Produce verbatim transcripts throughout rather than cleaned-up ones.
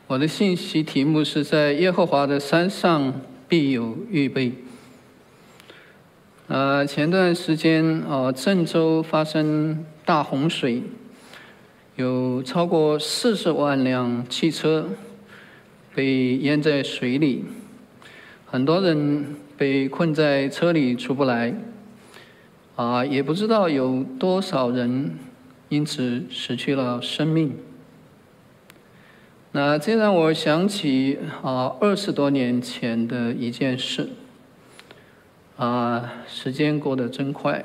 我的信息题目是在耶和华的山上必有预备。呃，前段时间呃，郑州发生大洪水，有超过四十万辆汽车被淹在水里，很多人被困在车里出不来，啊、呃，也不知道有多少人因此失去了生命。那这让我想起啊，二十多年前的一件事。啊，时间过得真快。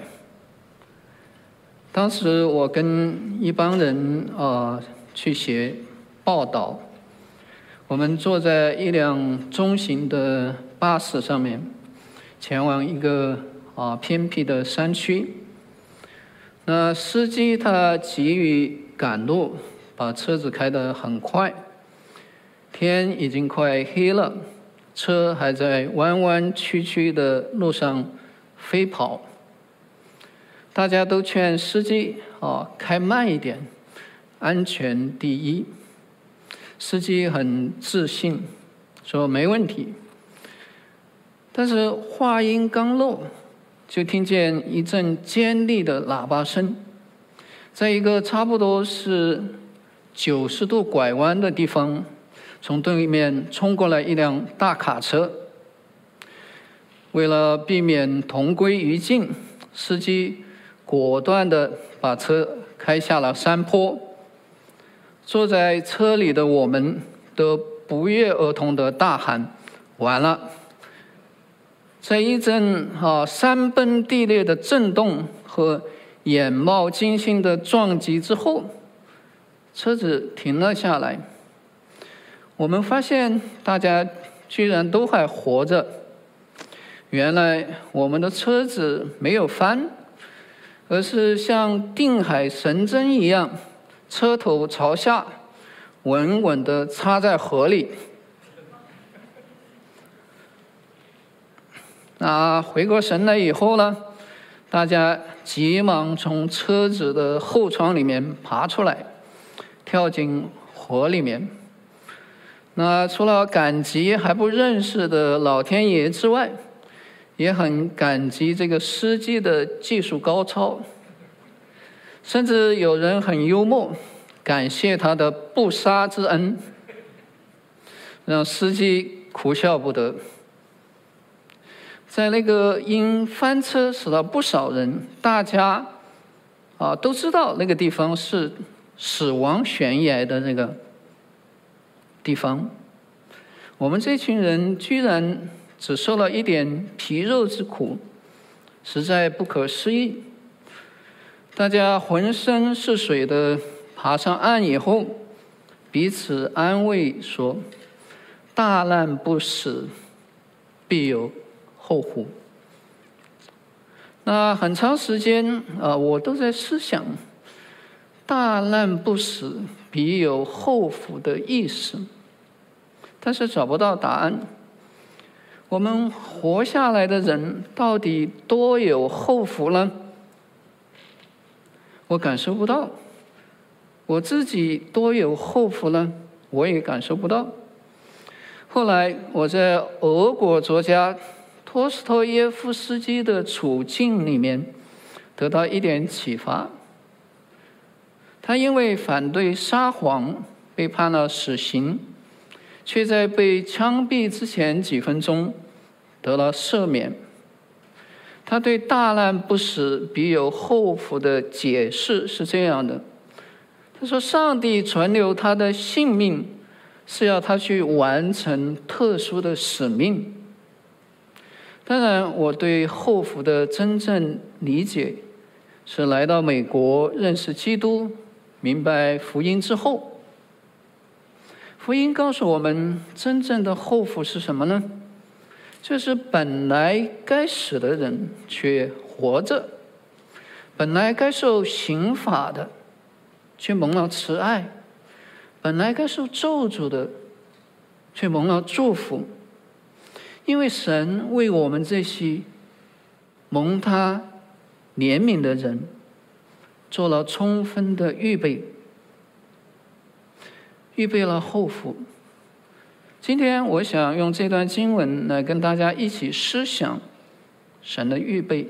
当时我跟一帮人啊去写报道，我们坐在一辆中型的巴士上面，前往一个啊偏僻的山区。那司机他急于赶路，把车子开得很快。天已经快黑了，车还在弯弯曲曲的路上飞跑。大家都劝司机啊开慢一点，安全第一。司机很自信，说没问题。但是话音刚落，就听见一阵尖利的喇叭声，在一个差不多是九十度拐弯的地方，从对面冲过来一辆大卡车。为了避免同归于尽，司机果断地把车开下了山坡。坐在车里的我们都不约而同地大喊：完了！在一阵啊山崩地裂的震动和眼冒金星的撞击之后，车子停了下来。我们发现大家居然都还活着。原来我们的车子没有翻，而是像定海神针一样，车头朝下，稳稳地插在河里。那回过神来以后呢，大家急忙从车子的后窗里面爬出来，跳进河里面。那除了感激还不认识的老天爷之外，也很感激这个司机的技术高超，甚至有人很幽默，感谢他的不杀之恩，让司机哭笑不得。在那个因翻车死了不少人，大家啊都知道那个地方是死亡悬崖的那个地方，我们这群人居然只受了一点皮肉之苦，实在不可思议。大家浑身是水的爬上岸以后，彼此安慰说：大难不死，必有后福。那很长时间啊，我都在思想大难不死，必有后福的意思，但是找不到答案。我们活下来的人到底多有后福呢？我感受不到。我自己多有后福呢？我也感受不到。后来我在俄国作家托斯托耶夫斯基的处境里面得到一点启发。他因为反对撒谎被判了死刑，却在被枪毙之前几分钟得了赦免。他对大难不死，必有后福的解释是这样的：他说，上帝存留他的性命，是要他去完成特殊的使命。当然，我对后福的真正理解是来到美国认识基督，明白福音之后。福音告诉我们，真正的后福是什么呢？就是本来该死的人却活着，本来该受刑罚的却蒙了慈爱，本来该受咒诅的却蒙了祝福。因为神为我们这些蒙他怜悯的人做了充分的预备，预备了后福。 今天我想用这段经文来跟大家一起思想神的预备。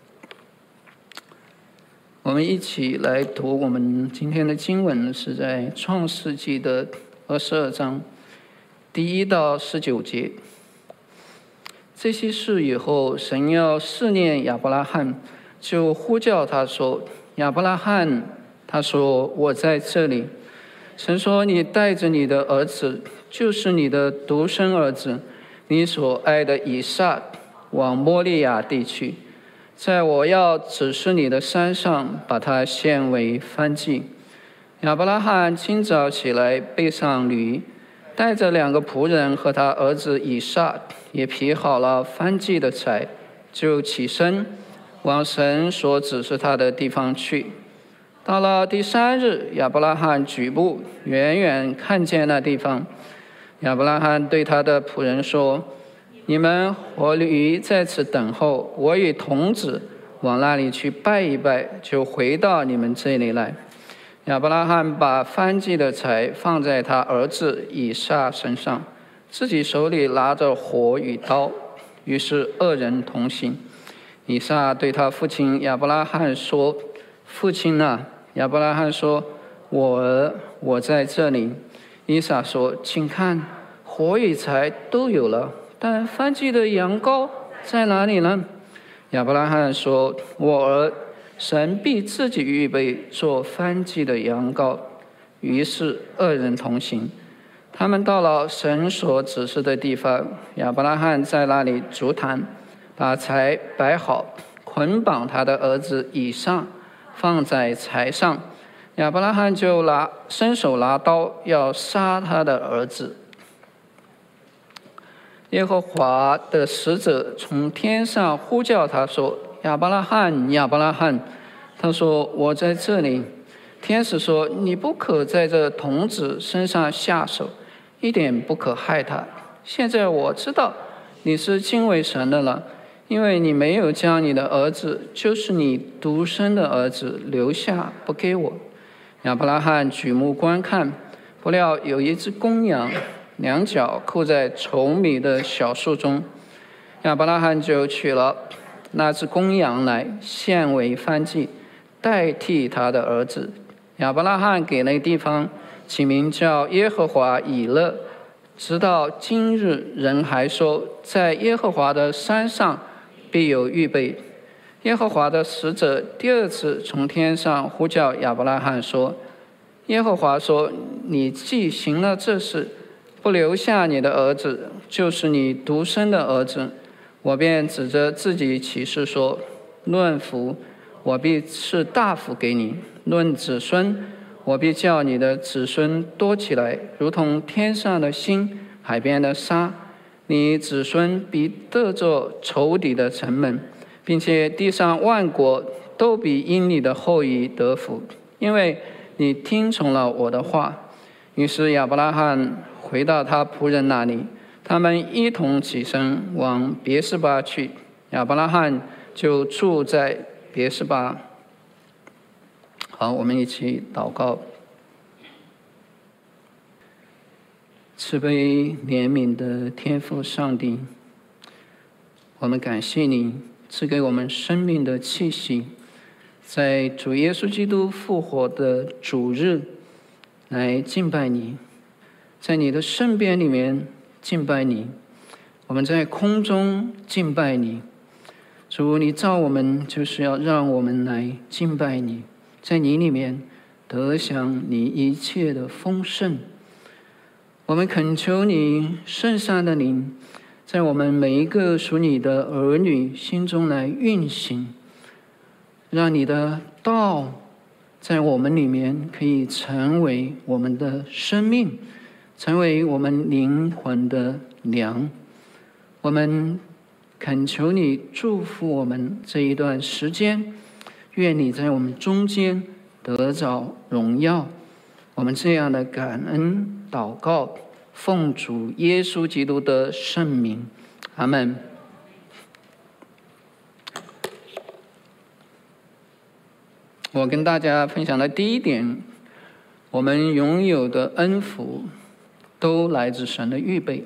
我们一起来读我们今天的经文，是在创世纪的二十二章第一到十九节。这些事以后，神要试验亚伯拉罕，就呼叫他说：亚伯拉罕。他说：我在这里。神说：你带着你的儿子，就是你的独生儿子，你所爱的以撒，往摩利亚地去，在我要指示你的山上，把他献为燔祭。亚伯拉罕清早起来，背上驴，带着两个仆人和他儿子以撒，也劈好了燔祭的柴，就起身往神所指示他的地方去。到了第三日，亚伯拉罕举目远远看见那地方。亚伯拉罕对他的仆人说：你们和驴在此等候，我与童子往那里去拜一拜，就回到你们这里来。亚伯拉罕把燔祭的柴放在他儿子以撒身上，自己手里拿着火与刀，于是二人同行。以撒对他父亲亚伯拉罕说：父亲啊！亚伯拉罕说：我儿，我在这里。以撒说：请看，火与柴都有了，但燔祭的羊羔在哪里呢？亚伯拉罕说：我儿，神必自己预备做燔祭的羊羔。于是二人同行。他们到了神所指示的地方，亚伯拉罕在那里筑坛，把柴摆好，捆绑他的儿子以撒，放在柴上。亚伯拉罕就拿伸手拿刀，要杀他的儿子。耶和华的使者从天上呼叫他说：亚伯拉罕，亚伯拉罕。他说：我在这里。天使说：你不可在这童子身上下手，一点不可害他。现在我知道你是敬畏神的了，因为你没有将你的儿子，就是你独生的儿子留下不给我。亚伯拉罕举目观看，不料有一只公羊，两脚扣在稠密的小树中。亚伯拉罕就取了那只公羊来，献为燔祭，代替他的儿子。亚伯拉罕给那地方起名叫耶和华以勒，直到今日人还说，在耶和华的山上必有预备。耶和华的使者第二次从天上呼叫亚伯拉罕说：耶和华说，你既行了这事，不留下你的儿子，就是你独生的儿子，我便指着自己起誓说：论福，我必赐大福给你；论子孙，我必叫你的子孙多起来，如同天上的星，海边的沙。你子孙必得作仇敌的城门，并且地上万国都必因你的后裔得福，因为你听从了我的话。于是亚伯拉罕回到他仆人那里，他们一同起身往别是巴去。亚伯拉罕就住在别是巴。好，我们一起祷告。慈悲怜悯的天父上帝，我们感谢你赐给我们生命的气息，在主耶稣基督复活的主日来敬拜你，在你的圣殿里面敬拜你，我们在空中敬拜你。主，你造我们就是要让我们来敬拜你，在你里面得享你一切的丰盛。我们恳求你圣善的灵在我们每一个属你的儿女心中来运行，让你的道在我们里面可以成为我们的生命，成为我们灵魂的粮。我们恳求你祝福我们这一段时间，愿你在我们中间得着荣耀。我们这样的感恩祷告，奉主耶稣基督的圣名，阿们。我跟大家分享的第一点，我们拥有的恩福都来自神的预备。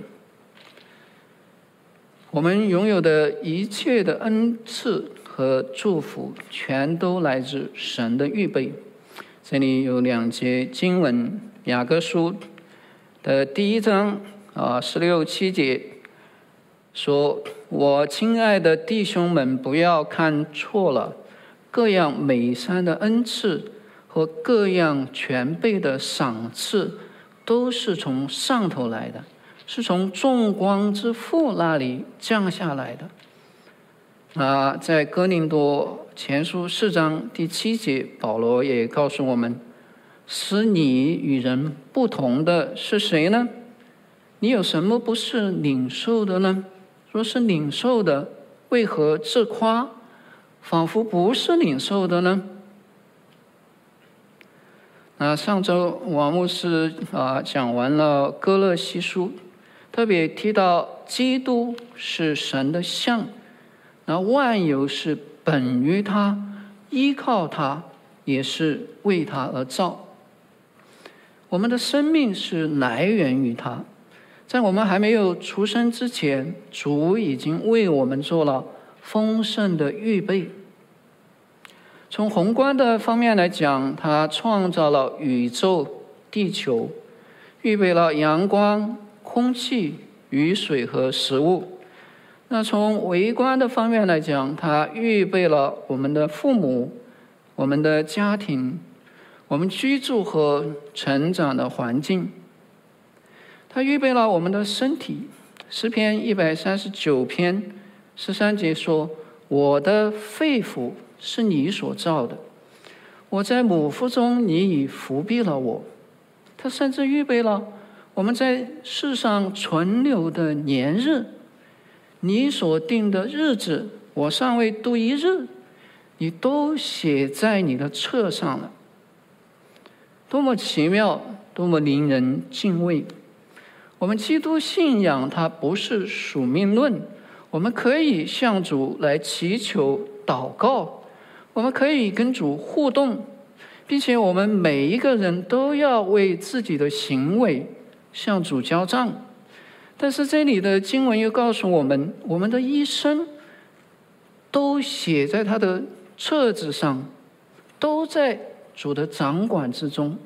我们拥有的一切的恩赐和祝福，全都来自神的预备。这里有两节经文，雅各书的第一章啊十六七节说：“我亲爱的弟兄们，不要看错了，各样美善的恩赐和各样全备的赏赐，都是从上头来的，是从众光之父那里降下来的。”啊，在哥林多前书四章第七节，保罗也告诉我们，使你与人不同的是谁呢？你有什么不是领受的呢？若是领受的，为何自夸，仿佛不是领受的呢？那上周王牧师啊讲完了歌勒西书，特别提到基督是神的像，那万有是本于他，依靠他，也是为他而造。我们的生命是来源于他，在我们还没有出生之前，主已经为我们做了丰盛的预备。从宏观的方面来讲，他创造了宇宙、地球，预备了阳光、空气、雨水和食物。那从微观的方面来讲，他预备了我们的父母、我们的家庭、我们居住和成长的环境。他预备了我们的身体。诗篇一百三十九篇十三节说：“我的肺腑是你所造的，我在母腹中，你已伏庇了我。”他甚至预备了我们在世上存留的年日，你所定的日子，我尚未度一日，你都写在你的册上了。多么奇妙，多么令人敬畏！我们基督信仰它不是宿命论，我们可以向主来祈求祷告，我们可以跟主互动，并且我们每一个人都要为自己的行为向主交账。但是这里的经文又告诉我们，我们的一生都写在他的册子上，都在主的掌管之中。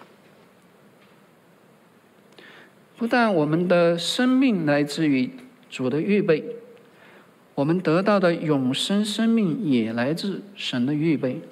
不但我们的生命来自于主的预备，我们得到的永生生命也来自神的预备。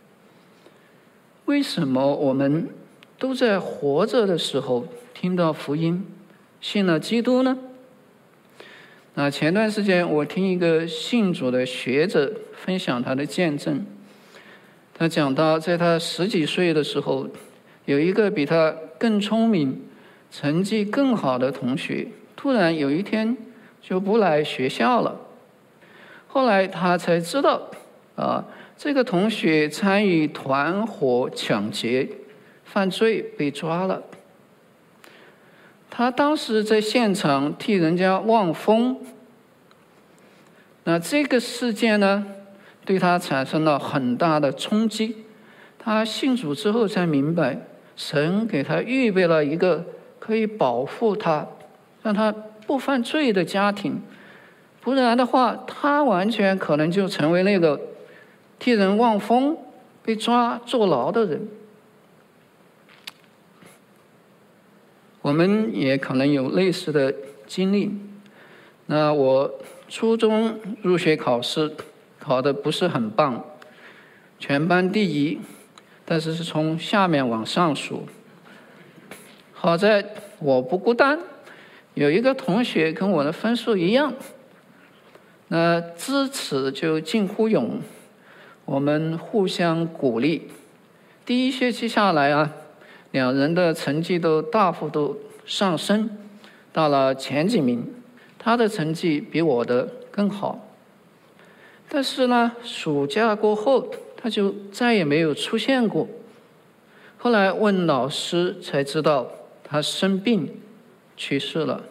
为什么我们都在活着的时候听到福音，信了基督呢？那前段时间我听一个信主的学者分享他的见证，他讲到在他十几岁的时候，有一个比他更聪明、成绩更好的同学，突然有一天就不来学校了。后来他才知道，啊，这个同学参与团伙抢劫犯罪被抓了。他当时在现场替人家望风，那这个事件呢，对他产生了很大的冲击。他信主之后才明白，神给他预备了一个可以保护他，让他不犯罪的家庭，不然的话，他完全可能就成为那个替人望风、被抓坐牢的人。我们也可能有类似的经历。那我初中入学考试考得不是很棒，全班第一，但是是从下面往上数。好在我不孤单，有一个同学跟我的分数一样，那知耻就近乎勇，我们互相鼓励。第一学期下来啊，两人的成绩都大幅度上升，到了前几名，他的成绩比我的更好。但是呢，暑假过后，他就再也没有出现过。后来问老师才知道，他生病去世了。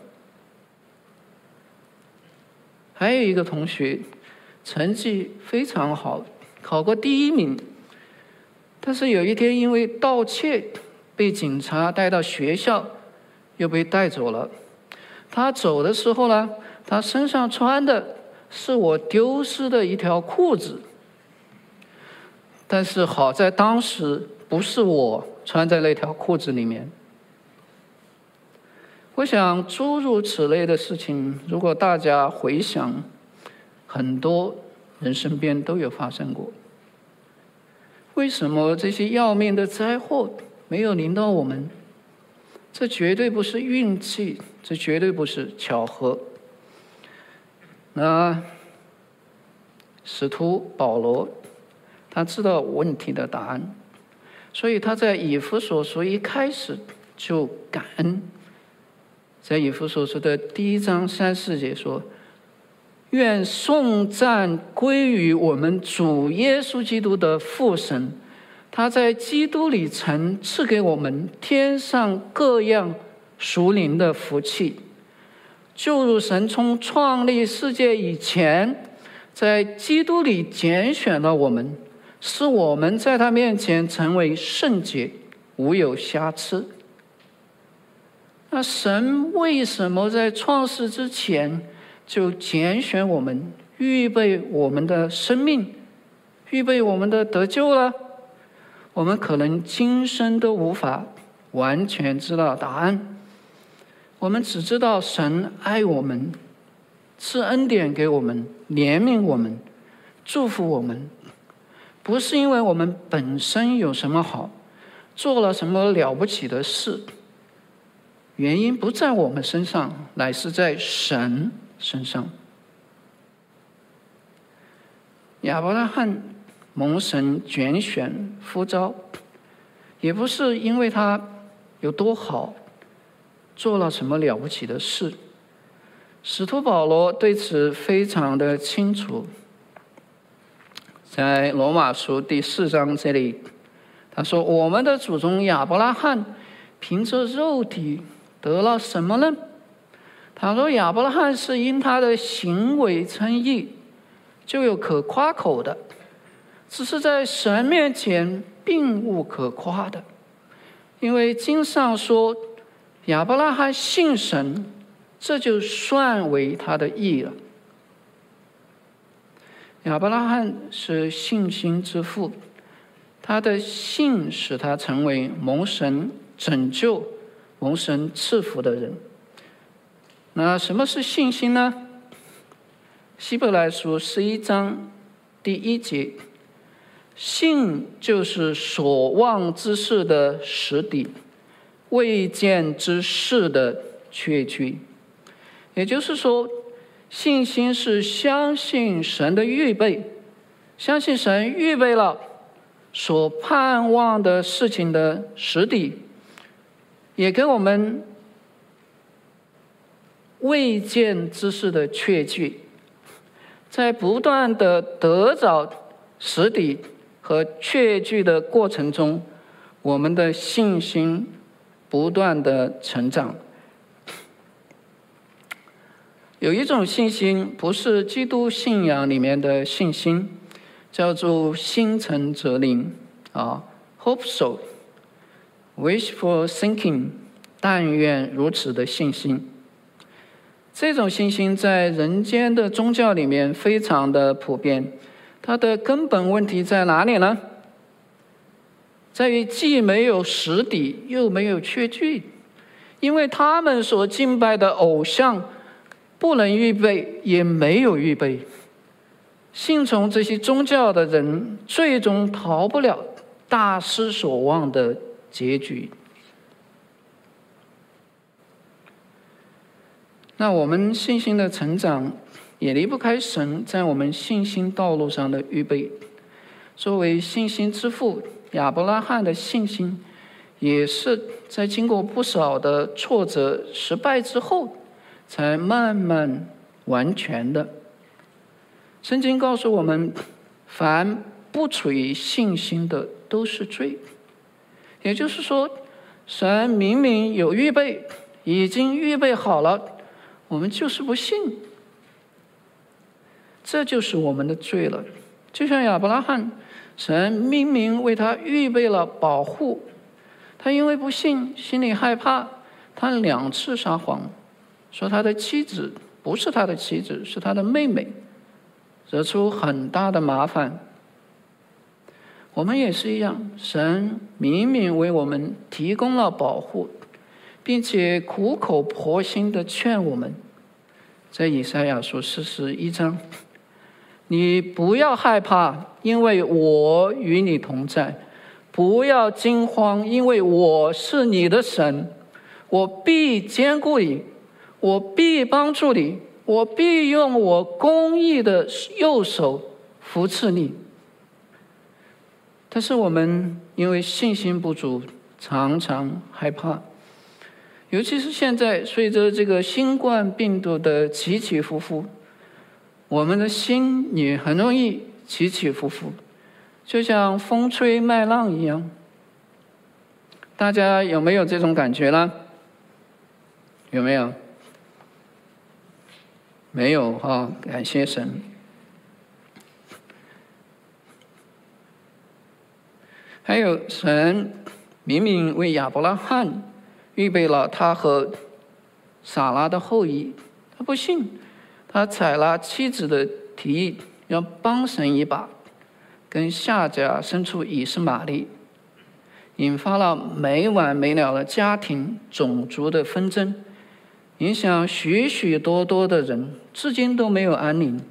还有一个同学，成绩非常好，考过第一名，但是有一天因为盗窃被警察带到学校， 又被带走了。他走的时候呢，他身上穿的是我丢失的一条裤子，但是好在当时不是我穿在那条裤子里面。我想诸如此类的事情，如果大家回想，很多人身边都有发生过。为什么这些要命的灾祸没有临到我们？这绝对不是运气，这绝对不是巧合。那使徒保罗他知道问题的答案，所以他在以弗所书一开始就感恩。在以弗所书的第一章三四节说，愿颂赞归于我们主耶稣基督的父神，他在基督里曾赐给我们天上各样属灵的福气，就如神从创立世界以前，在基督里拣选了我们，使我们在他面前成为圣洁，无有瑕疵。那神为什么在创世之前就拣选我们，预备我们的生命，预备我们的得救了？我们可能今生都无法完全知道答案，我们只知道神爱我们，赐恩典给我们，怜悯我们，祝福我们，不是因为我们本身有什么好，做了什么了不起的事，原因不在我们身上，乃是在神身上。亚伯拉罕蒙神拣选呼召，也不是因为他有多好，做了什么了不起的事。使徒保罗对此非常的清楚，在罗马书第四章这里，他说：我们的祖宗亚伯拉罕凭着肉体得了什么呢？他说亚伯拉罕是因他的行为称义，就有可夸口的，只是在神面前并无可夸的。因为经上说亚伯拉罕信神，这就算为他的义了。亚伯拉罕是信心之父，他的信使他成为蒙神拯救、蒙神赐福的人。那什么是信心呢？希伯来书十一章第一节，信就是所望之事的实底，未见之事的确据。也就是说，信心是相信神的预备，相信神预备了所盼望的事情的实底，也给我们未见之事的确据。在不断的得着实底和确据的过程中，我们的信心不断的成长。有一种信心不是基督信仰里面的信心，叫做心诚则灵啊 ，hope so, wishful thinking， 但愿如此的信心。这种信心在人间的宗教里面非常的普遍，它的根本问题在哪里呢？在于既没有实底，又没有确据，因为他们所敬拜的偶像不能预备，也没有预备。信从这些宗教的人，最终逃不了大失所望的结局。那我们信心的成长，也离不开神在我们信心道路上的预备。作为信心之父，亚伯拉罕的信心，也是在经过不少的挫折、失败之后，才慢慢完全的。圣经告诉我们，凡不处于信心的都是罪。也就是说，神明明有预备，已经预备好了，我们就是不信，这就是我们的罪了。就像亚伯拉罕，神明明为他预备了保护，他因为不信，心里害怕， 他两次撒谎，说他的妻子不是他的妻子，是他的妹妹，惹出很大的麻烦。我们也是一样，神明明为我们提供了保护，并且苦口婆心地劝我们，在以赛亚书四十一章，你不要害怕，因为我与你同在；不要惊慌，因为我是你的神，我必坚固你，我必帮助你，我必用我公义的右手扶持你。但是我们因为信心不足，常常害怕，尤其是现在随着这个新冠病毒的起起伏伏，我们的心也很容易起起伏伏，就像风吹麦浪一样。大家有没有这种感觉呢？有没有？没有哈，感谢神。还有，神明明为亚伯拉罕预备了他和撒拉的后裔，他不信，他采了妻子的提议，要帮神一把，跟夏甲生出以实玛利，引发了没完没了的家庭种族的纷争，影响许许多多的人，至今都没有安宁。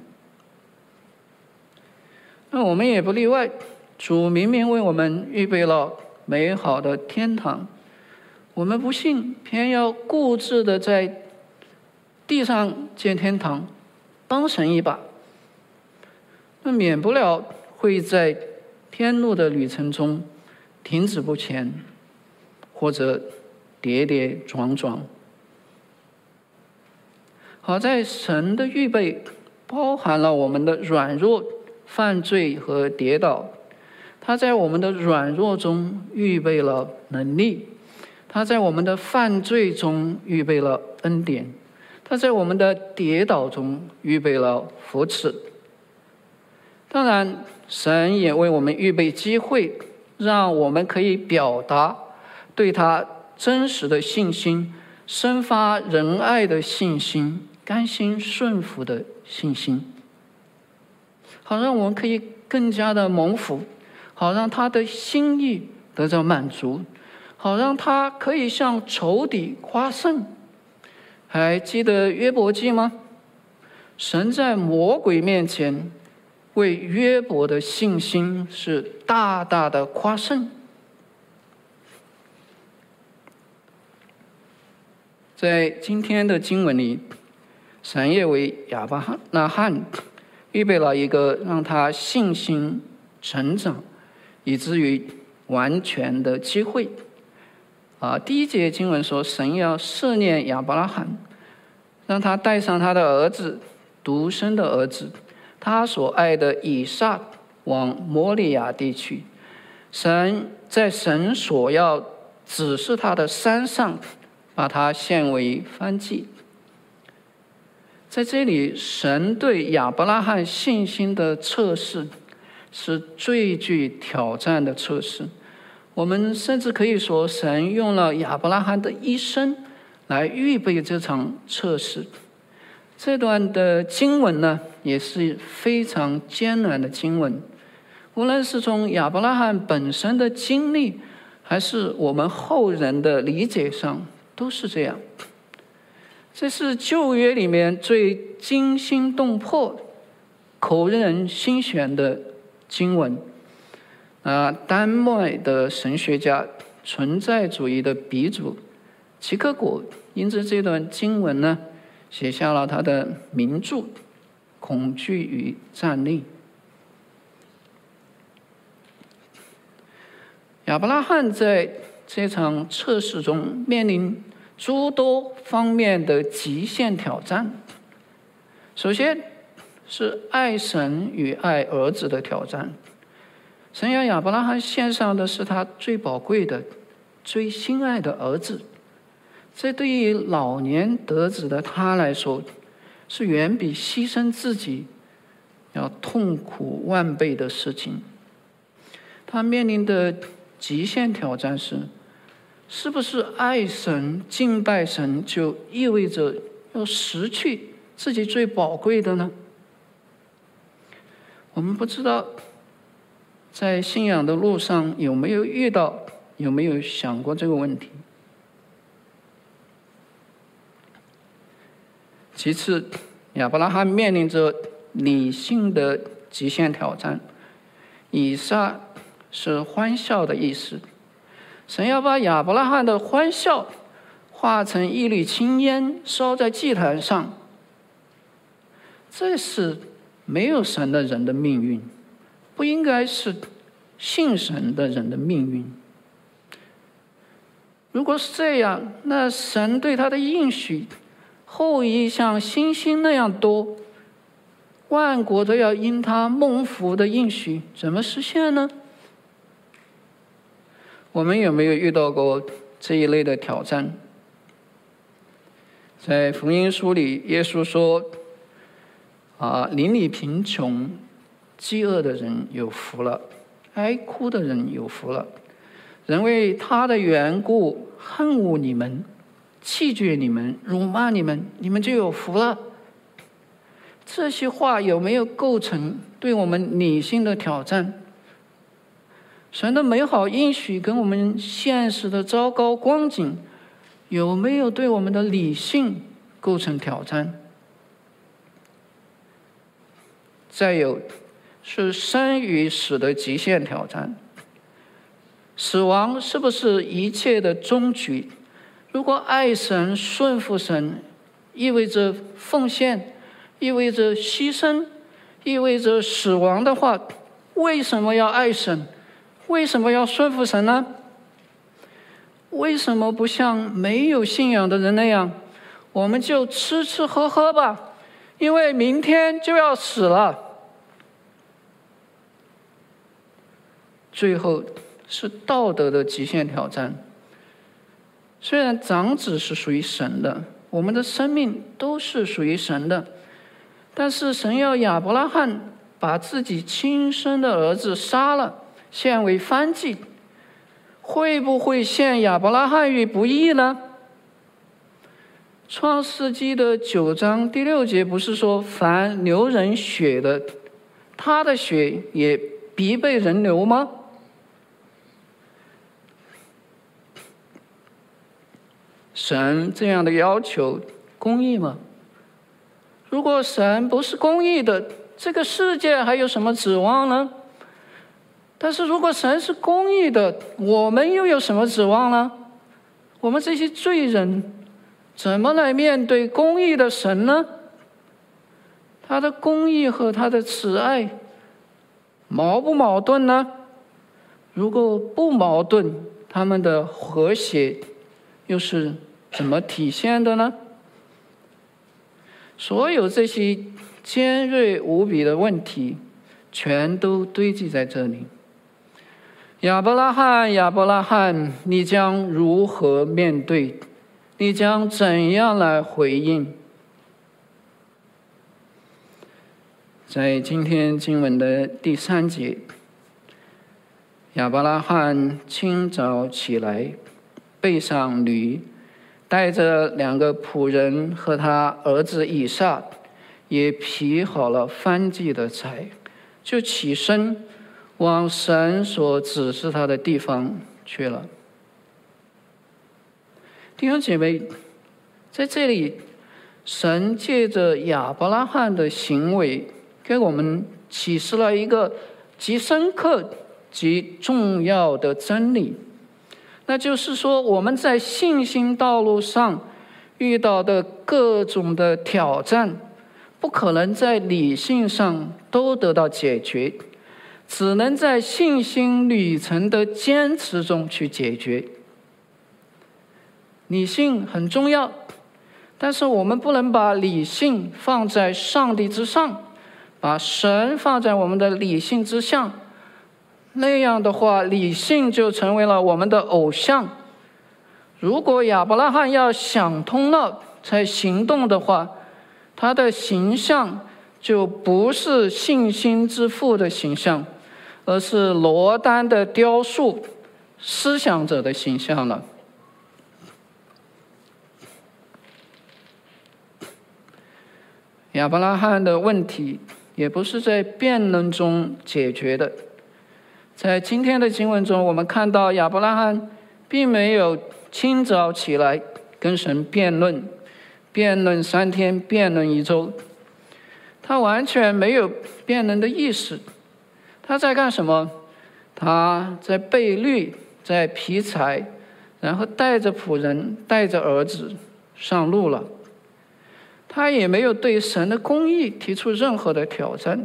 那我们也不例外，主明明为我们预备了美好的天堂，我们不信，偏要固执的在地上建天堂，帮神一把，那免不了会在天路的旅程中停止不前，或者跌跌撞撞。好在神的预备包含了我们的软弱、犯罪和跌倒，他在我们的软弱中预备了能力，他在我们的犯罪中预备了恩典，他在我们的跌倒中预备了扶持。当然，神也为我们预备机会，让我们可以表达对他真实的信心，生发仁爱的信心，甘心顺服的信心，好让我们可以更加的蒙福，好让他的心意得到满足，好让他可以向仇敌夸胜。还记得约伯记吗？神在魔鬼面前为约伯的信心是大大的夸胜。在今天的经文里，神也为亚伯拉罕预备了一个让他信心成长以至于完全的机会。啊，第一节经文说，神要试炼亚伯拉罕，让他带上他的儿子，独生的儿子，他所爱的以撒，往摩利亚地区。神在神所要指示他的山上，把他献为燔祭。在这里，神对亚伯拉罕信心的测试是最具挑战的测试。我们甚至可以说，神用了亚伯拉罕的一生来预备这场测试。这段的经文呢，也是非常艰难的经文，无论是从亚伯拉罕本身的经历，还是我们后人的理解上，都是这样。这是旧约里面最惊心动魄、扣人心弦的经文。啊，丹麦的神学家、存在主义的鼻祖齐克果，因着这段经文呢，写下了他的名著《恐惧与战栗》。亚伯拉罕在这场测试中面临诸多方面的极限挑战。首先是爱神与爱儿子的挑战。神要亚伯拉罕献上的是他最宝贵的、最心爱的儿子，这对于老年得子的他来说，是远比牺牲自己要痛苦万倍的事情。他面临的极限挑战是， 是不是爱神、敬拜神就意味着要失去自己最宝贵的呢？我们不知道在信仰的路上有没有遇到，有没有想过这个问题。其次，亚伯拉罕面临着理性的极限挑战。以撒是欢笑的意思，神要把亚伯拉罕的欢笑化成一缕青烟，烧在祭坛上。这是没有神的人的命运，不应该是信神的人的命运。如果是这样，那神对他的应许，后裔像星星那样多，万国都要因他蒙福的应许，怎么实现呢？我们有没有遇到过这一类的挑战？在福音书里，耶稣说：“啊，邻里贫穷、饥饿的人有福了，哀哭的人有福了。人为他的缘故恨恶你们、弃绝你们、辱骂你们，你们就有福了。”这些话有没有构成对我们理性的挑战？神的美好应许跟我们现实的糟糕光景，有没有对我们的理性构成挑战？再有，是生与死的极限挑战。死亡是不是一切的终局？如果爱神、顺服神，意味着奉献，意味着牺牲，意味着死亡的话，为什么要爱神？为什么要顺服神呢？为什么不像没有信仰的人那样，我们就吃吃喝喝吧，因为明天就要死了？最后是道德的极限挑战。虽然长子是属于神的，我们的生命都是属于神的，但是神要亚伯拉罕把自己亲生的儿子杀了，献为燔祭，会不会陷亚伯拉罕于不义呢？创世纪的九章第六节不是说，凡流人血的，他的血也必被人流吗？神这样的要求公义吗？如果神不是公义的，这个世界还有什么指望呢？但是如果神是公义的，我们又有什么指望呢？我们这些罪人怎么来面对公义的神呢？他的公义和他的慈爱矛不矛盾呢？如果不矛盾，他们的和谐又是怎么体现的呢？所有这些尖锐无比的问题，全都堆积在这里。亚伯拉罕，亚伯拉罕，你将如何面对？你将怎样来回应？在今天经文的第三节，亚伯拉罕清早起来，背上驴，带着两个仆人和他儿子以撒，也劈好了燔祭的柴，就起身往神所指示他的地方去了。弟兄姐妹，在这里，神借着亚伯拉罕的行为，给我们启示了一个极深刻、极重要的真理，那就是说，我们在信心道路上遇到的各种的挑战，不可能在理性上都得到解决，只能在信心旅程的坚持中去解决。理性很重要，但是我们不能把理性放在上帝之上，把神放在我们的理性之上，那样的话，理性就成为了我们的偶像。如果亚伯拉罕要想通了才行动的话，他的形象就不是信心之父的形象，而是罗丹的雕塑思想者的形象了。 亚伯拉罕的问题也不是在辩论中解决的。在今天的经文中，我们看到亚伯拉罕并没有清早起来跟神辩论，辩论三天，辩论一周，他完全没有辩论的意识。他在干什么？他在备律，在劈柴，然后带着仆人，带着儿子上路了。他也没有对神的公义提出任何的挑战。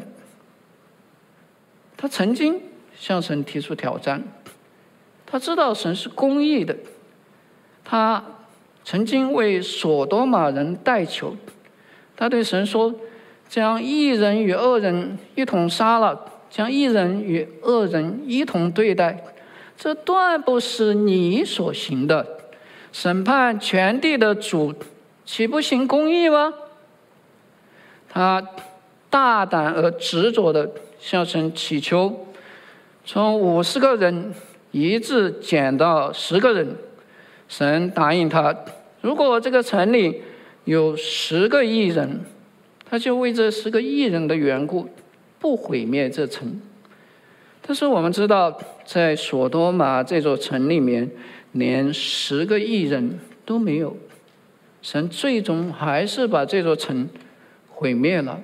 他曾经向神提出挑战，他知道神是公义的，他曾经为所多玛人代求，他对神说：将义人与恶人一同杀了，将义人与恶人一同对待，这断不是你所行的。审判全地的主岂不行公义吗？他大胆而执着地向神祈求，从五十个人一直减到十个人。神答应他，如果这个城里有十个义人，他就为这十个义人的缘故不毁灭这城。但是我们知道，在所多玛这座城里面，连十个义人都没有，神最终还是把这座城毁灭了。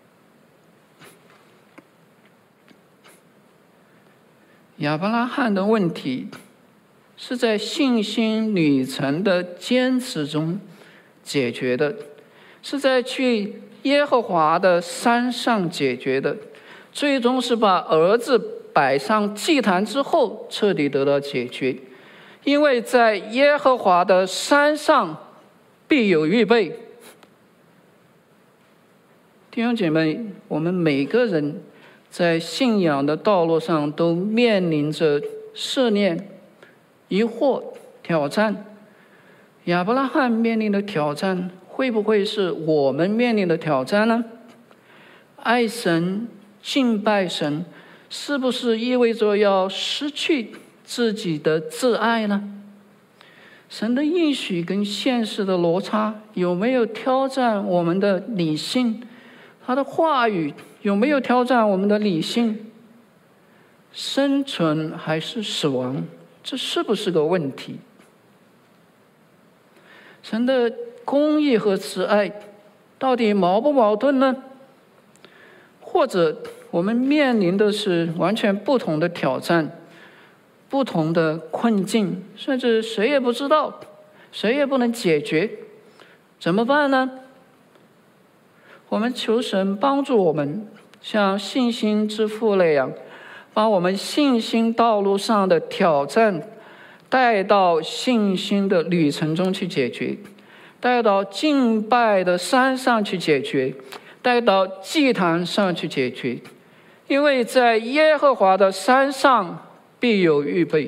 亚伯拉罕的问题是在信心旅程的坚持中解决的，是在去耶和华的山上解决的，最终是把儿子摆上祭坛之后彻底得到解决。因为在耶和华的山上必有预备。弟兄姐妹，我们每个人在信仰的道路上都面临着试炼、疑惑、挑战。亚伯拉罕面临的挑战，会不会是我们面临的挑战呢？爱神、敬拜神，是不是意味着要失去自己的自爱呢？神的应许跟现实的落差有没有挑战我们的理性？他的话语有没有挑战我们的理性？生存还是死亡，这是不是个问题？神的公义和慈爱到底矛不矛盾呢？或者我们面临的是完全不同的挑战，不同的困境，甚至谁也不知道，谁也不能解决，怎么办呢？我们求神帮助我们，像信心之父那样，把我们信心道路上的挑战带到信心的旅程中去解决，带到敬拜的山上去解决，带到祭坛上去解决。因为在耶和华的山上必有预备。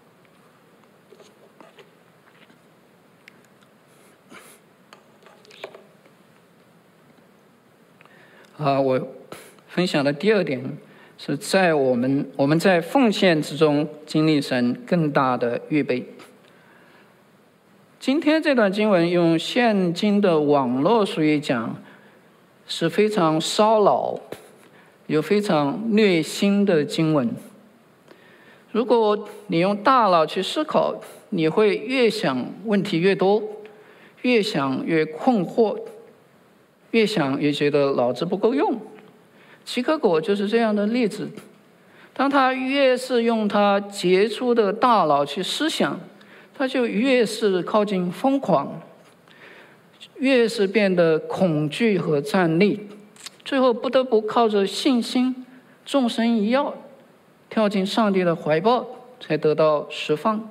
啊，我分享的第二点是在我们我们在奉献之中经历神更大的预备。今天这段经文用现今的网络术语讲，是非常烧脑，有非常虐心的经文。如果你用大脑去思考，你会越想问题越多，越想越困惑，越想越觉得脑子不够用。齐克果就是这样的例子。当他越是用他杰出的大脑去思想，他就越是靠近疯狂，越是变得恐惧和战栗，最后不得不靠着信心纵身一跃，跳进上帝的怀抱，才得到释放。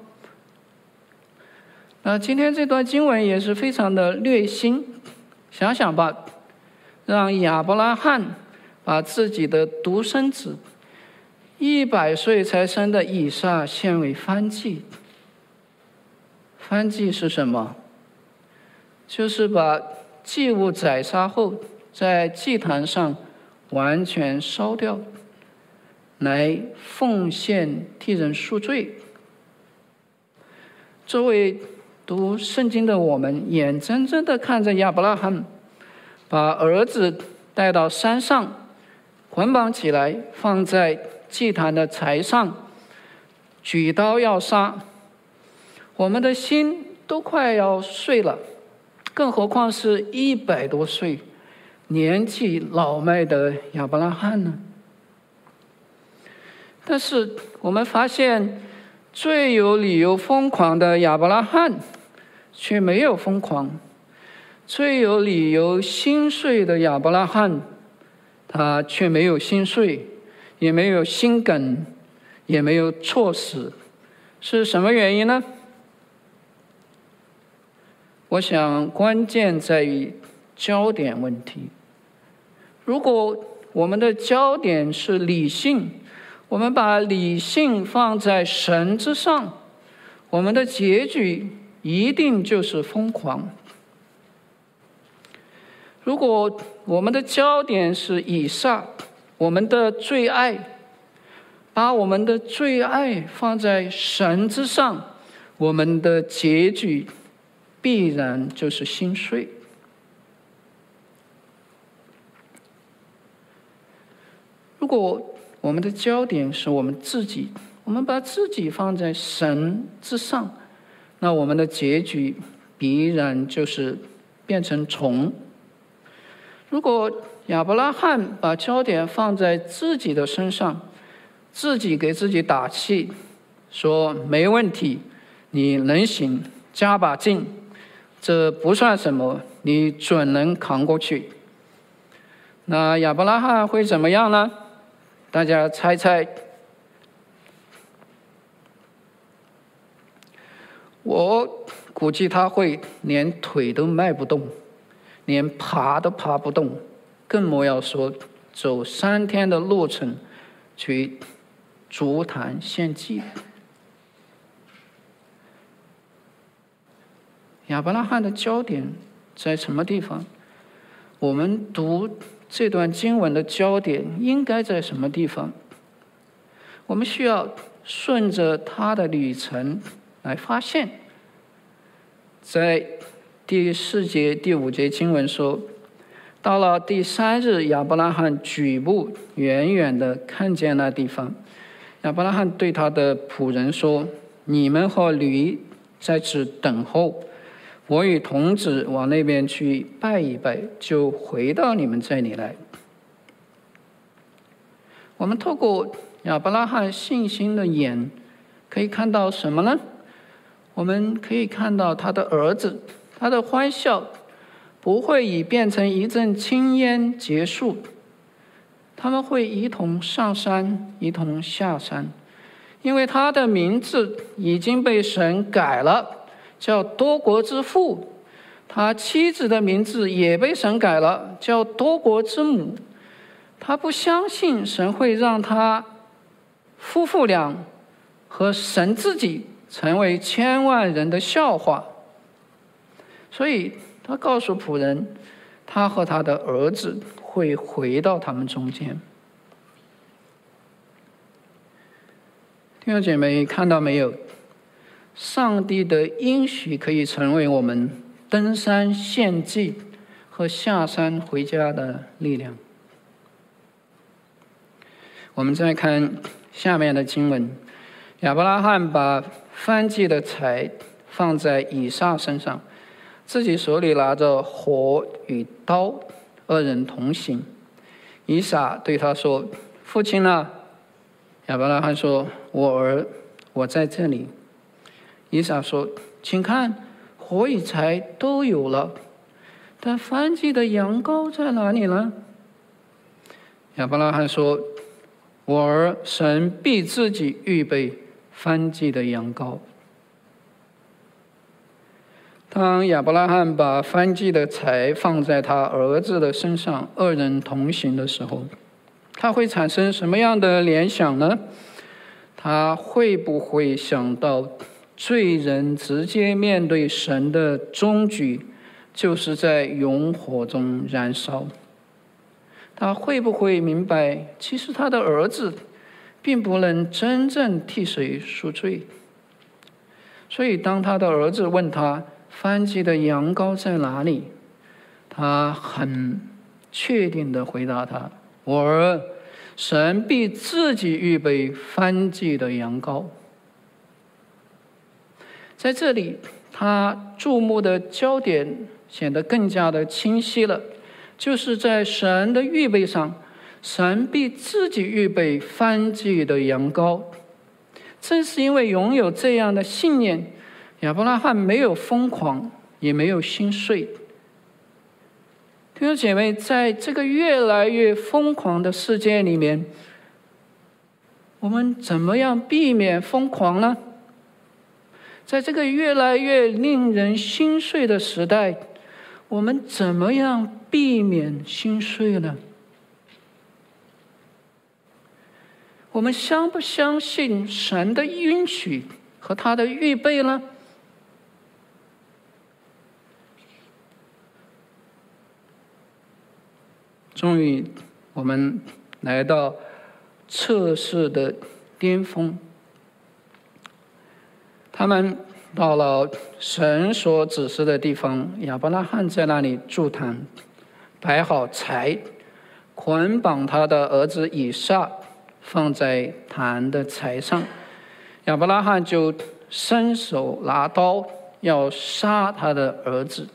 那今天这段经文也是非常的虐心。想想吧，让亚伯拉罕把自己的独生子一百岁才生的以撒献为燔祭。燔祭是什么？就是把祭物宰杀后，在祭坛上完全烧掉，来奉献替人赎罪。作为读圣经的我们，眼睁睁地看着亚伯拉罕把儿子带到山上，捆绑起来，放在祭坛的柴上，举刀要杀。我们的心都快要碎了，更何况是一百多岁、年纪老迈的亚伯拉罕呢？但是我们发现，最有理由疯狂的亚伯拉罕却没有疯狂，最有理由心碎的亚伯拉罕，他却没有心碎，也没有心梗，也没有猝死。是什么原因呢？我想关键在于焦点问题。如果我们的焦点是理性，我们把理性放在神之上，我们的结局一定就是疯狂。如果我们的焦点是以撒，我们的最爱，把我们的最爱放在神之上，我们的结局必然就是心碎。如果我们的焦点是我们自己，我们把自己放在神之上，那我们的结局必然就是变成虫。如果亚伯拉罕把焦点放在自己的身上，自己给自己打气，说没问题，你能行，加把劲，这不算什么，你准能扛过去。那亚伯拉罕会怎么样呢？大家猜猜。我估计他会连腿都迈不动，连爬都爬不动，更莫要说走三天的路程去筑坛献祭。亚伯拉罕的焦点在什么地方？我们读这段经文的焦点应该在什么地方？我们需要顺着他的旅程来发现。在第四节、第五节经文说，到了第三日，亚伯拉罕举目远远地看见那地方。亚伯拉罕对他的仆人说：“你们和驴在此等候，我与童子往那边去拜一拜，就回到你们这里来。”我们透过亚伯拉罕信心的眼，可以看到什么呢？我们可以看到他的儿子，他的欢笑不会以变成一阵青烟结束，他们会一同上山，一同下山，因为他的名字已经被神改了，叫多国之父。他妻子的名字也被神改了，叫多国之母。他不相信神会让他夫妇俩和神自己成为千万人的笑话，所以他告诉仆人，他和他的儿子会回到他们中间。弟兄姐妹，看到没有？上帝的应许可以成为我们登山献祭和下山回家的力量。我们再看下面的经文，亚伯拉罕把燔祭的柴放在以撒身上，自己手里拿着火与刀，二人同行。以撒对他说：“父亲啊！”亚伯拉罕说：“我儿，我在这里。”以撒说：“请看，火与柴都有了，但燔祭的羊羔在哪里呢？”亚伯拉罕说：“我儿，神必自己预备燔祭的羊羔。”当亚伯拉罕把燔祭的柴放在他儿子的身上，二人同行的时候，他会产生什么样的联想呢？他会不会想到罪人直接面对神的终局，就是在熔火中燃烧？他会不会明白，其实他的儿子并不能真正替谁赎罪？所以当他的儿子问他燔祭的羊羔在哪里， 他很确定地回答他：我儿，神必自己预备燔祭的羊羔。在这里，他注目的焦点显得更加的清晰了，就是在神的预备上，神必自己预备燔祭的羊羔。正是因为拥有这样的信念，亚伯拉罕没有疯狂，也没有心碎。弟兄姐妹，在这个越来越疯狂的世界里面，我们怎么样避免疯狂呢？在这个越来越令人心碎的时代，我们怎么样避免心碎呢？我们相不相信神的允许和他的预备呢？终于，我们来到测试的巅峰。他们到了神所指示的地方，亚伯拉罕在那里筑坛，摆好柴，捆绑他的儿子以撒，放在坛的柴上。亚伯拉罕就伸手拿刀，要杀他的儿子。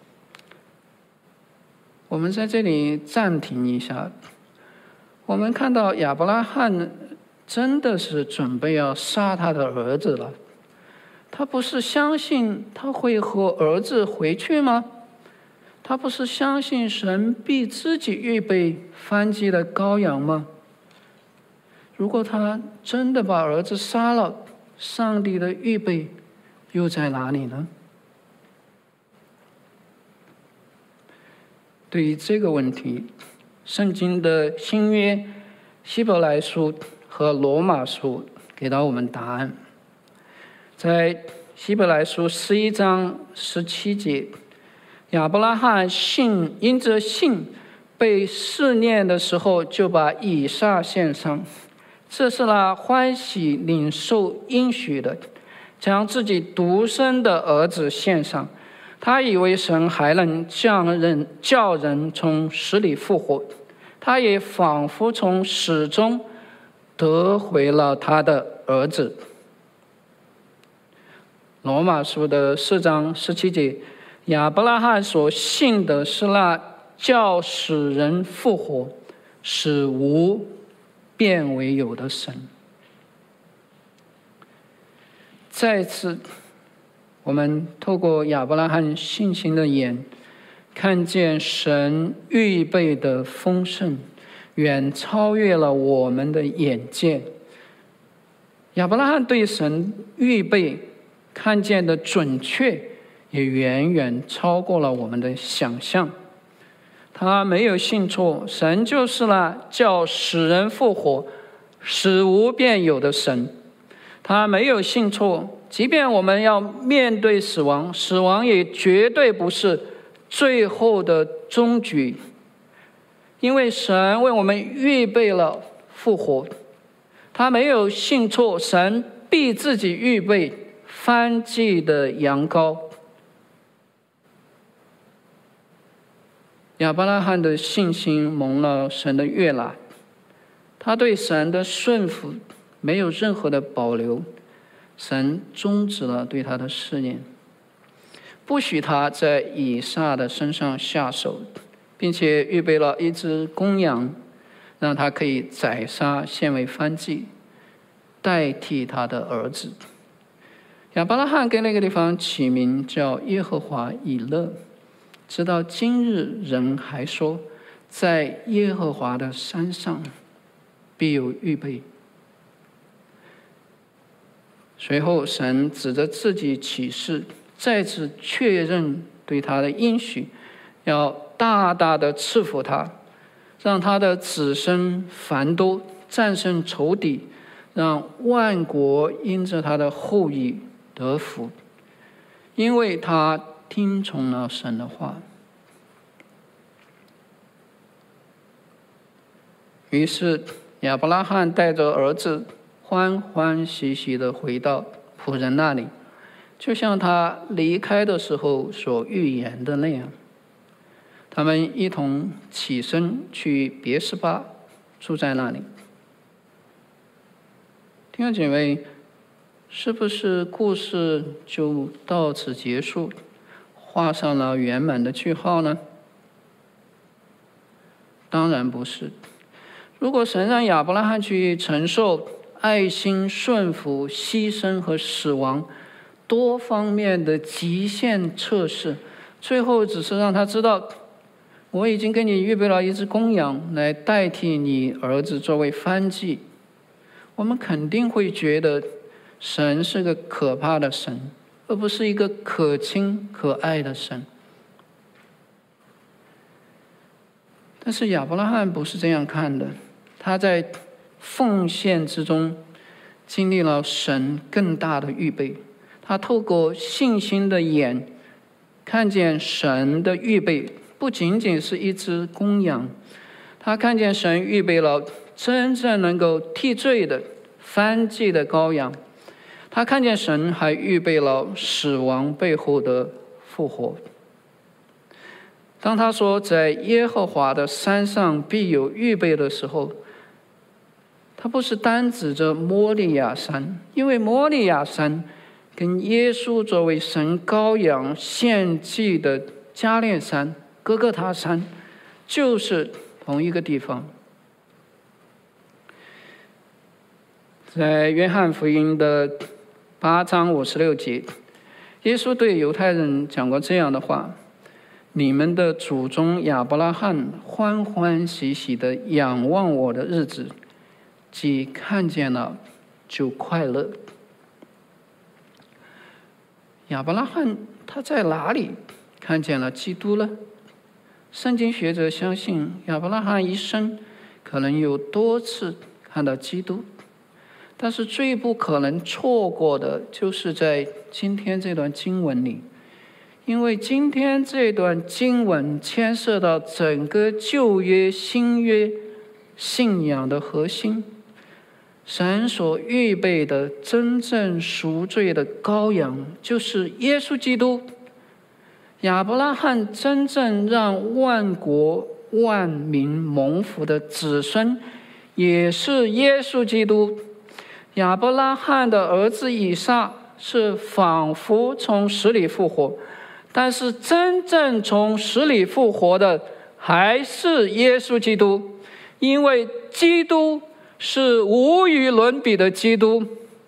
我们在这里暂停一下，我们看到亚伯拉罕真的是准备要杀他的儿子了。他不是相信他会和儿子回去吗？他不是相信神必自己预备燔祭的羔羊吗？如果他真的把儿子杀了，上帝的预备又在哪里呢？对于这个问题，圣经的新约希伯来书和罗马书给到我们答案。在希伯来书十一章十七节，亚伯拉罕信因着信被试炼的时候，就把以撒献上，这是他欢喜领受应许的，将自己独生的儿子献上。他以为神还能叫人叫人从死里复活，他也仿佛从死中得回了他的儿子。罗马书的四章十七节，亚伯拉罕所信的是那叫死人复活，使无变为有的神。再次，我们透过亚伯拉罕信心的眼，看见神预备的丰盛远超越了我们的眼界。亚伯拉罕对神预备看见的准确也远远超过了我们的想象。他没有信错，神就是那叫死人复活、死无变有的神。他没有信错，即便我们要面对死亡，死亡也绝对不是最后的终局，因为神为我们预备了复活。他没有信错，神必自己预备燔祭的羊羔。亚伯拉罕的信心蒙了神的悦纳，他对神的顺服没有任何的保留，神终止了对他的试验，不许他在以撒的身上下手，并且预备了一只公羊，让他可以宰杀献为燔祭，代替他的儿子。亚伯拉罕给那个地方起名叫耶和华以勒，直到今日人还说，在耶和华的山上必有预备。随后神指着自己起誓，再次确认对他的应许，要大大的赐福他，让他的子孙繁多，战胜仇敌，让万国因着他的后裔得福，因为他听从了神的话。于是亚伯拉罕带着儿子欢欢喜喜地回到仆人那里，就像他离开的时候所预言的那样。 他们一同起身去别是巴，住在那里。弟兄姐妹，是不是故事就到此结束，画上了圆满的句号呢？当然不是。如果神让亚伯拉罕去承受爱心、顺服、牺牲和死亡多方面的极限测试，最后只是让他知道，我已经给你预备了一只公羊来代替你儿子作为燔祭，我们肯定会觉得神是个可怕的神，而不是一个可亲可爱的神。但是亚伯拉罕不是这样看的，他在奉献之中经历了神更大的预备，他透过信心的眼看见神的预备不仅仅是一只公羊，他看见神预备了真正能够替罪的燔祭的羔羊，他看见神还预备了死亡背后的复活。当他说在耶和华的山上必有预备的时候，他不是单指着摩利亚山，因为摩利亚山跟耶稣作为神羔羊献祭的加略山、哥哥他山就是同一个地方。在约翰福音的八章五十六节，耶稣对犹太人讲过这样的话：你们的祖宗亚伯拉罕欢欢喜喜地仰望我的日子，既看见了就快乐。亚伯拉罕他在哪里看见了基督呢？圣经学者相信亚伯拉罕一生可能有多次看到基督，但是最不可能错过的就是在今天这段经文里，因为今天这段经文牵涉到整个旧约新约信仰的核心，神所预备的真正赎罪的羔羊就是耶稣基督。亚伯拉罕真正让万国万民蒙福的子孙也是耶稣基督。亚伯拉罕的儿子以撒是仿佛从死里复活，但是真正从死里复活的还是耶稣基督，因为基督是无与伦比的基督。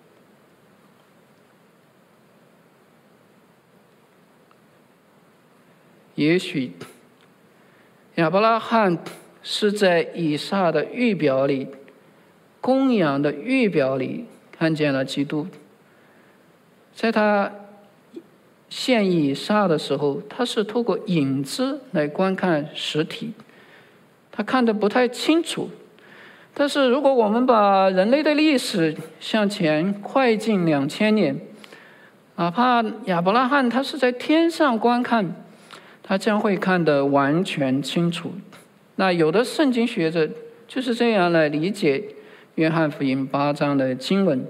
也许亚伯拉罕是在以撒的预表里，公羊的预表里看见了基督。在他献以撒的时候，他是透过影子来观看实体，他看得不太清楚。但是如果我们把人类的历史向前快进两千年，哪怕亚伯拉罕他是在天上观看，他将会看得完全清楚。那有的圣经学者就是这样来理解约翰福音八章的经文。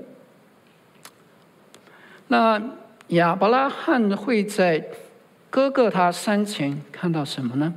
那亚伯拉罕会在哥哥他山前看到什么呢？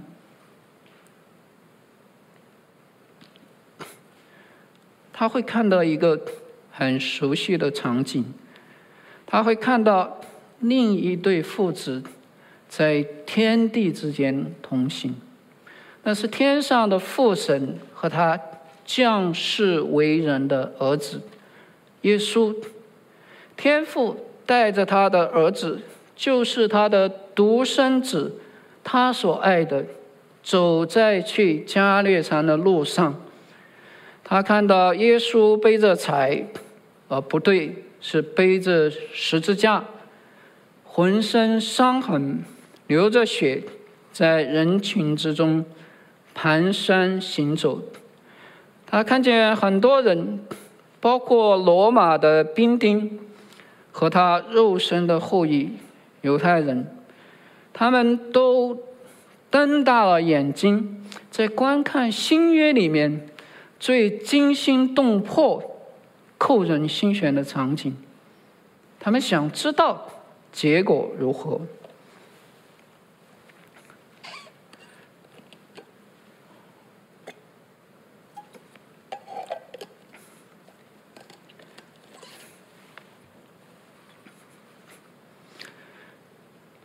他会看到一个很熟悉的场景，他会看到另一对父子在天地之间同行，那是天上的父神和他降世为人的儿子耶稣。天父带着他的儿子，就是他的独生子，他所爱的，走在去加略山的路上。他看到耶稣背着柴，呃，不对，是背着十字架，浑身伤痕，流着血，在人群之中蹒跚行走。他看见很多人，包括罗马的兵丁和他肉身的后裔犹太人，他们都瞪大了眼睛，在观看新约里面最惊心动魄、扣人心弦的场景。他们想知道结果如何。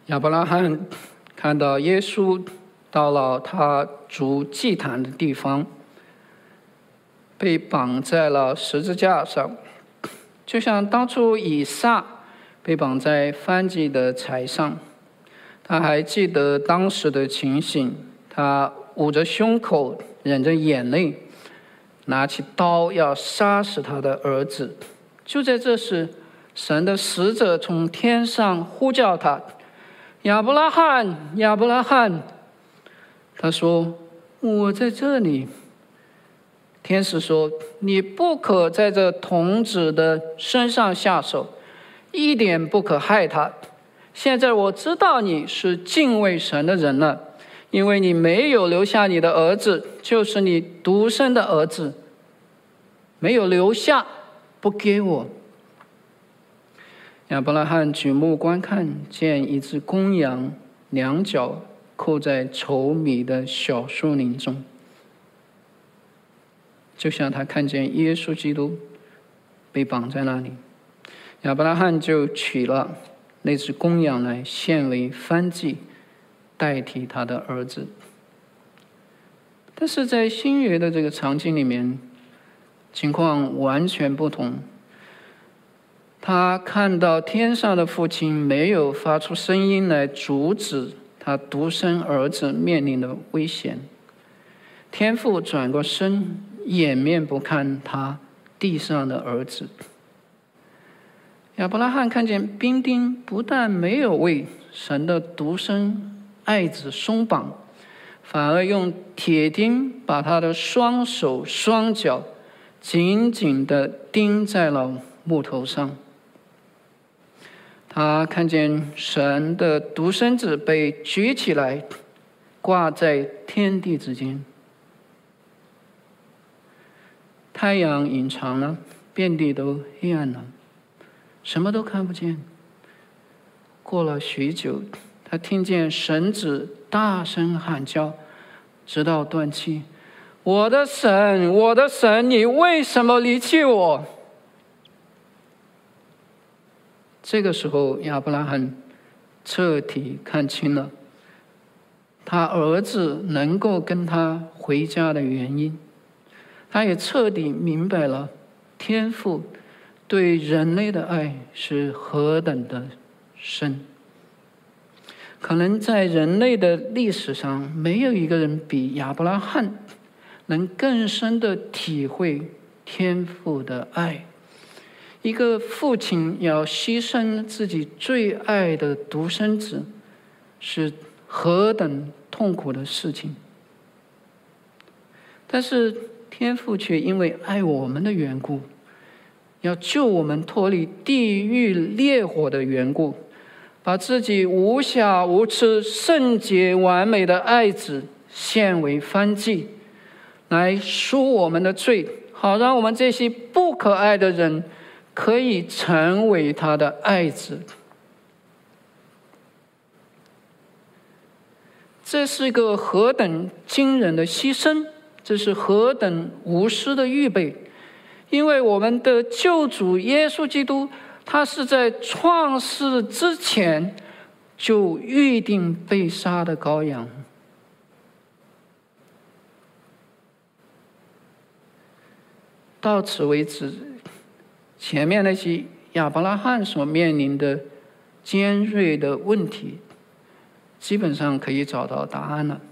亚伯拉罕看到耶稣到了他筑祭坛的地方，被绑在了十字架上，就像当初以撒被绑在燔祭的柴上。他还记得当时的情形，他捂着胸口，忍着眼泪，拿起刀要杀死他的儿子。就在这时，神的使者从天上呼叫他：亚伯拉罕，亚伯拉罕。他说：我在这里。天使说：你不可在这童子的身上下手，一点不可害他。现在我知道你是敬畏神的人了，因为你没有留下你的儿子，就是你独生的儿子，没有留下，不给我。亚伯拉罕举目观看，见一只公羊，两脚扣在稠密的小树林中，就像他看见耶稣基督被绑在那里。亚伯拉罕就取了那只公羊来献为燔祭，代替他的儿子。但是在新约的这个场景里面，情况完全不同。他看到天上的父亲没有发出声音来阻止他独生儿子面临的危险，天父转过身，掩面不看他地上的儿子。亚伯拉罕看见兵丁不但没有为神的独生爱子松绑，反而用铁钉把他的双手双脚紧紧地钉在了木头上。他看见神的独生子被举起来，挂在天地之间。太阳隐藏了，遍地都黑暗了，什么都看不见。过了许久，他听见神子大声喊叫，直到断气：我的神，我的神，你为什么离弃我？这个时候，亚伯拉罕彻底看清了他儿子能够跟他回家的原因，他也彻底明白了天父对人类的爱是何等的深。可能在人类的历史上，没有一个人比亚伯拉罕能更深的体会天父的爱。一个父亲要牺牲自己最爱的独生子，是何等痛苦的事情。但是天父却因为爱我们的缘故，要救我们脱离地狱烈火的缘故，把自己无瑕无疵、圣洁完美的爱子献为燔祭，来赎我们的罪，好让我们这些不可爱的人可以成为他的爱子。这是一个何等惊人的牺牲，这是何等无私的预备。因为我们的救主耶稣基督，他是在创世之前就预定被杀的羔羊。到此为止，前面那些亚伯拉罕所面临的尖锐的问题，基本上可以找到答案了。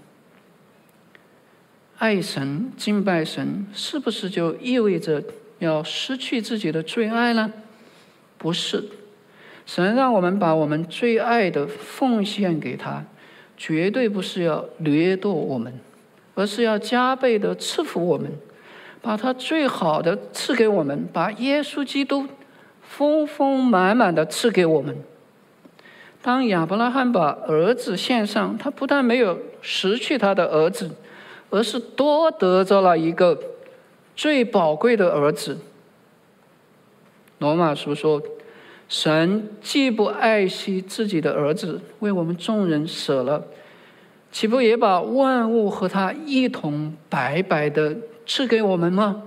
爱神、敬拜神，是不是就意味着要失去自己的最爱呢？不是，神让我们把我们最爱的奉献给他，绝对不是要掠夺我们，而是要加倍的赐福我们，把他最好的赐给我们，把耶稣基督丰丰满满的赐给我们。当亚伯拉罕把儿子献上，他不但没有失去他的儿子，而是多得着了一个最宝贵的儿子。罗马书说，神既不爱惜自己的儿子，为我们众人舍了，岂不也把万物和他一同白白的赐给我们吗？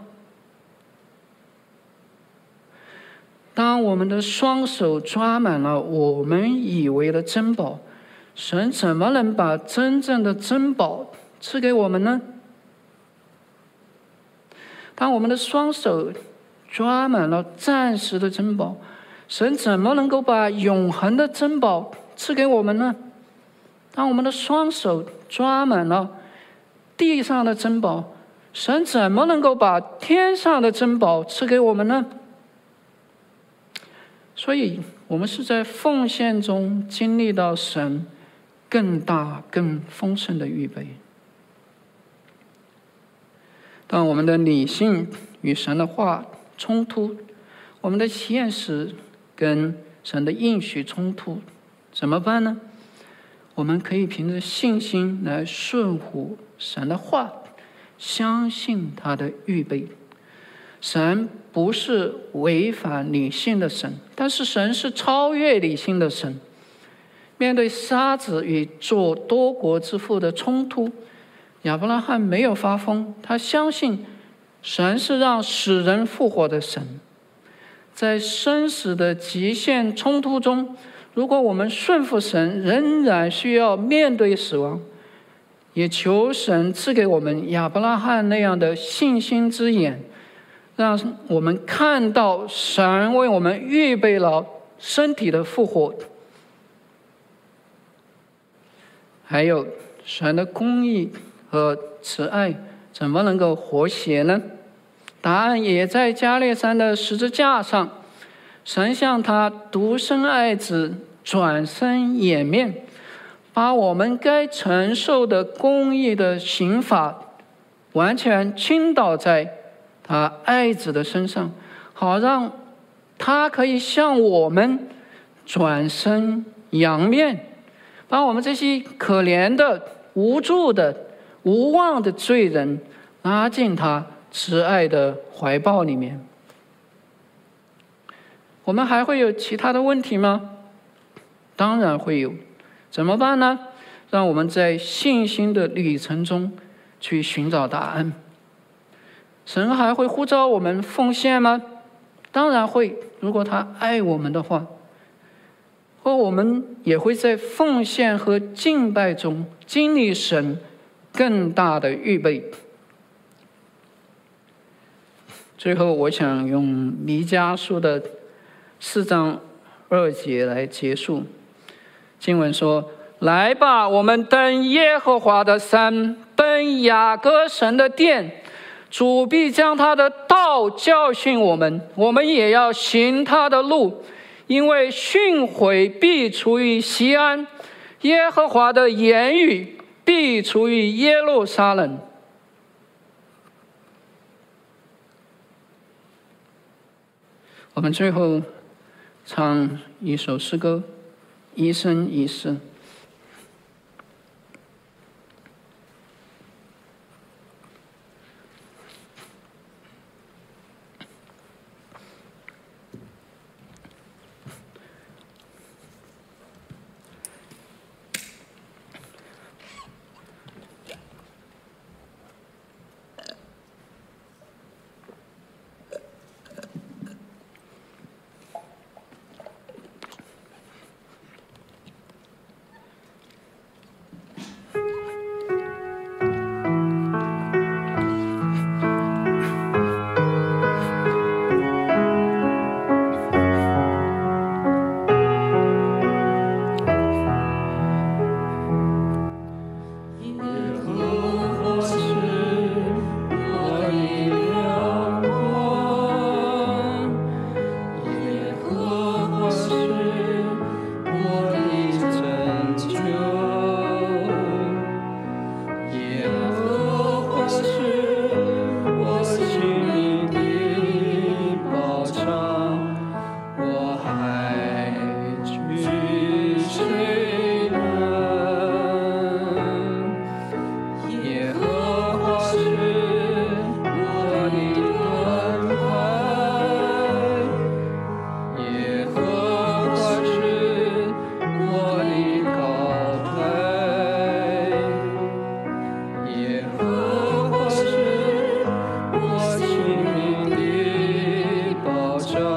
当我们的双手抓满了我们以为的珍宝， 神怎么能把真正的珍宝赐给我们呢？当我们的双手抓满了暂时的珍宝，神怎么能够把永恒的珍宝赐给我们呢？当我们的双手抓满了地上的珍宝，神怎么能够把天上的珍宝赐给我们呢？所以我们是在奉献中经历到神更大更丰盛的预备。当我们的理性与神的话冲突，我们的现实跟神的应许冲突，怎么办呢？我们可以凭着信心来顺服神的话，相信他的预备。神不是违反理性的神，但是神是超越理性的神。面对沙子与做多国之父的冲突，亚伯拉罕没有发疯，他相信神是让死人复活的神。在生死的极限冲突中，如果我们顺服神，仍然需要面对死亡，也求神赐给我们亚伯拉罕那样的信心之眼，让我们看到神为我们预备了身体的复活。还有神的公义和慈爱怎么能够和谐呢？答案也在加略山的十字架上，神向他独生爱子转身掩面，把我们该承受的公义的刑罚完全倾倒在他爱子的身上，好让他可以向我们转身仰面，把我们这些可怜的、无助的、无望的罪人拉进他慈爱的怀抱里面。我们还会有其他的问题吗？当然会有。怎么办呢？让我们在信心的旅程中去寻找答案。神还会呼召我们奉献吗？当然会，如果他爱我们的话。或我们也会在奉献和敬拜中经历神更大的预备。最后我想用弥迦书的四章二节来结束。经文说：来吧，我们登耶和华的山，登雅各神的殿，主必将他的道教训我们，我们也要行他的路，因为训诲必出于西安，耶和华的言语必出于耶路撒冷。我们最后唱一首诗歌，一生一世。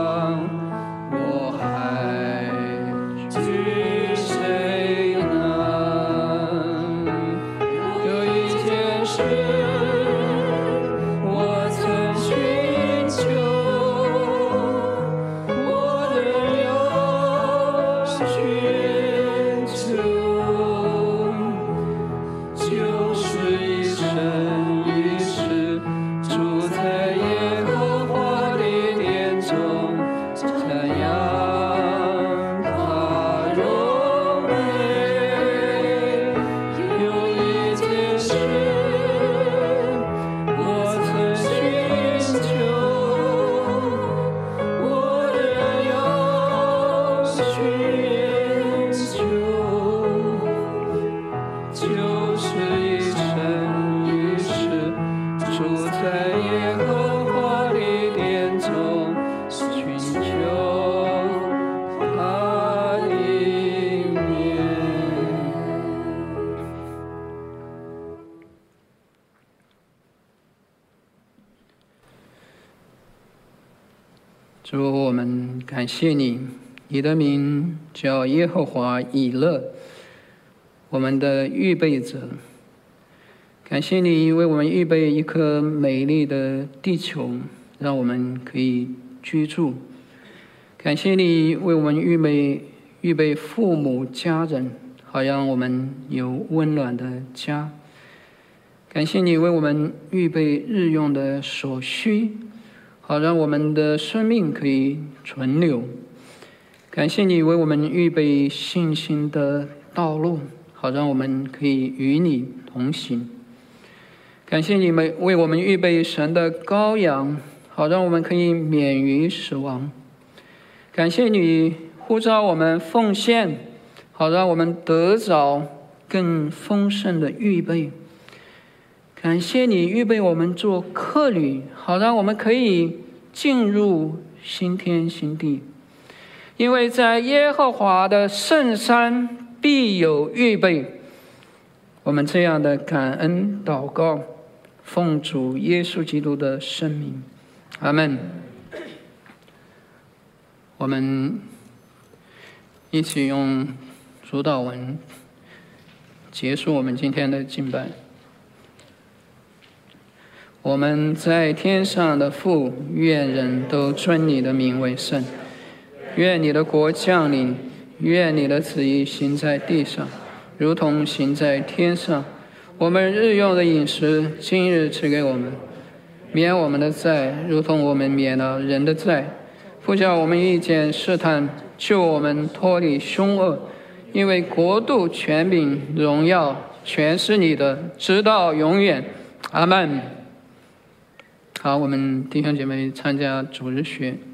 我还惧谁呢？ 主，我们感谢你，你的名叫耶和华以勒，我们的预备者。感谢你为我们预备一颗美丽的地球，让我们可以居住。感谢你为我们预备预备父母家人，好让我们有温暖的家。感谢你为我们预备日用的所需，好让我们的生命可以存留。感谢你为我们预备信心的道路，好让我们可以与你同行。感谢你们为我们预备神的羔羊，好让我们可以免于死亡。感谢你呼召我们奉献，好让我们得着更丰盛的预备。感谢你预备我们做客旅，好让我们可以进入新天新地。因为在耶和华的圣山必有预备。我们这样的感恩祷告，奉主耶稣基督的圣名，阿们。我们一起用主祷文结束我们今天的敬拜。我们在天上的父，愿人都尊你的名为圣。愿你的国降临，愿你的旨意行在地上，如同行在天上。我们日用的饮食，今日赐给我们，免我们的债，如同我们免了人的债。不叫我们遇见试探，救我们脱离凶恶。因为国度、权柄、荣耀，全是你的，直到永远。阿们。好，我们弟兄姐妹参加主日学。